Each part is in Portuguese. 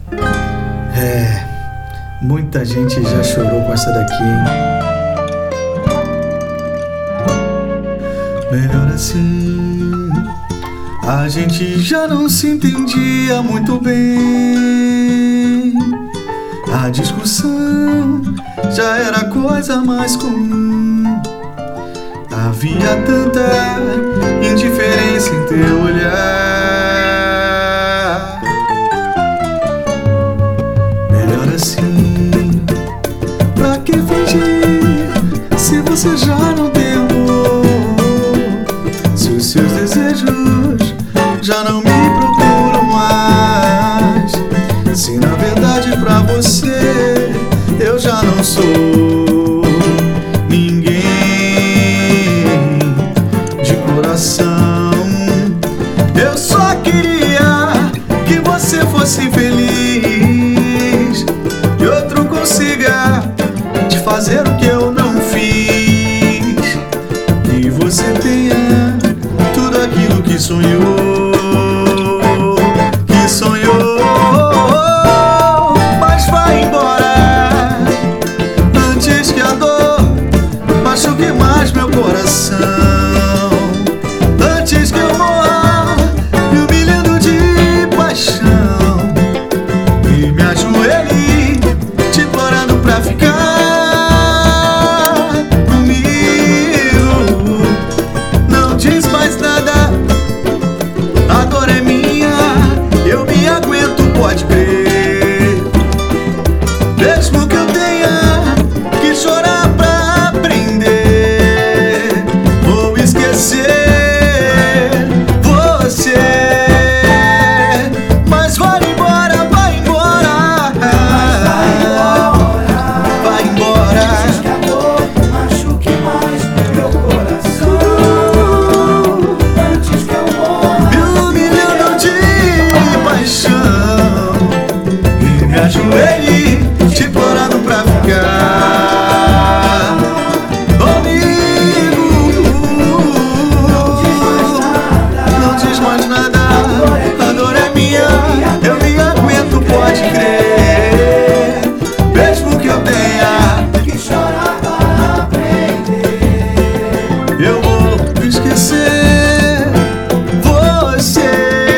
Muita gente já chorou com essa daqui, hein? Melhor assim, a gente já não se entendia muito bem. A discussão já era coisa mais comum. Havia tanta indiferença em teu olhar. Melhor assim, pra que fingir se você já não tem amor? Se os seus desejos já não me procuram mais. Se na verdade pra você eu já não sou ninguém de coração. Eu só queria que você fosse feliz e outro consiga te fazer o que eu não fiz. Que você tenha tudo aquilo que sonhou. Mas vai embora antes que a dor machuque mais meu coração. Antes que eu morra me humilhando de paixão e me ajoelhe te implorando pra ficar comigo. Não diz mais nada, a dor é minha, eu me aguento, pode crer. Mesmo que eu tenha que chorar pra aprender, vou esquecer você. Mas vai embora, vai embora, vai embora. Antes que a dor machuque mais meu coração. Antes que eu morra Me humilhando de paixão e me ajoelhe te implorando pra ficar comigo. Não diz mais nada, a dor é minha, eu me aguento, pode crer. Mesmo que eu tenha que chorar para aprender, eu vou esquecer você.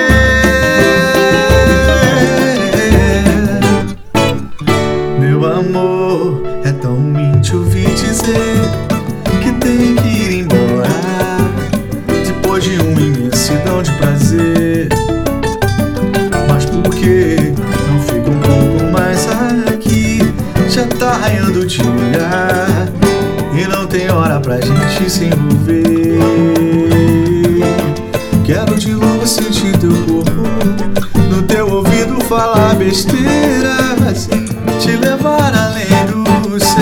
Meu amor, é tão ruim te ouvir dizer que tem que ir embora depois de uma imensidão de prazer. Mas por que não fica um pouco mais aqui? Já tá raiando o dia e não tem hora pra gente se envolver. Quero de novo sentir teu corpo no teu ouvido, falar besteiras, te levar além do céu.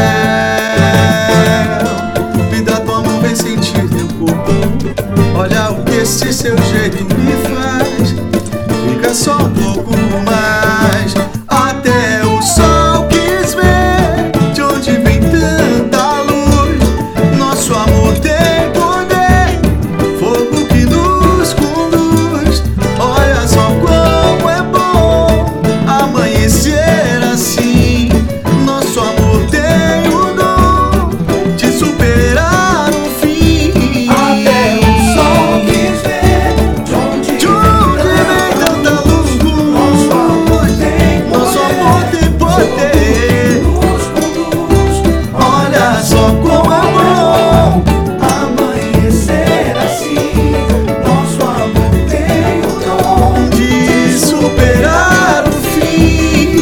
Me dá tua mão, vem sentir teu corpo. Olha o que esse seu jeito me faz. Fica só um pouco mais. Até o sol quis ver de onde vem tanta luz. Nosso amor tem poder, fogo que nos conduz. Olha só como é bom amanhecer assim. Nosso amor tem o dom de superar o fim. até o sol quis ver de onde De onde vem tanta luz? nosso amor tem Nosso amor tem poder. nos conduz. Olha só como é bom. Amanhecer assim, nosso amor tem o dom De superar o fim.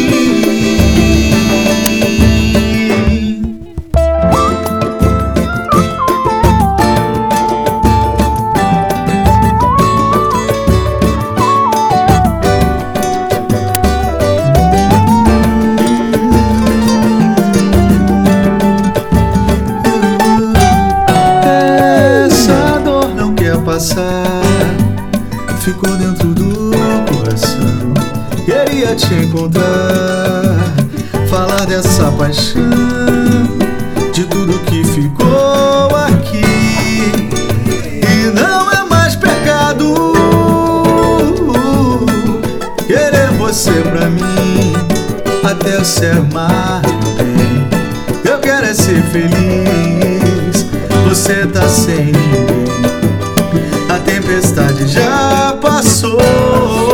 Essa dor não quer passar, ficou dentro do coração. Queria te encontrar, falar dessa paixão, de tudo que ficou aqui. E não é mais pecado querer você pra mim. até o céu e mar. Eu quero é ser feliz. Você tá sem ninguém. A tempestade já passou.